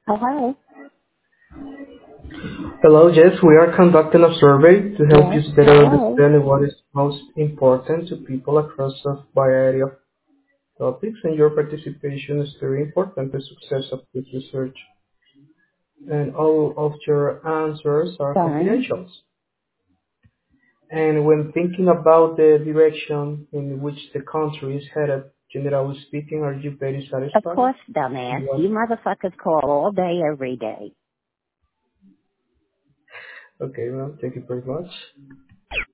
Hello. Hello, Jess. We are conducting a survey to help you Yes. better Hello. understand what is most important to people across a variety of topics, and your participation is very important to the success of this research. And all of your answers are Fine. confidential. And when thinking about the direction in which the country is headed, generally speaking, are you very Of satisfied? course, dumbass. What? You motherfuckers call all day, every day. Okay, well, thank you very much.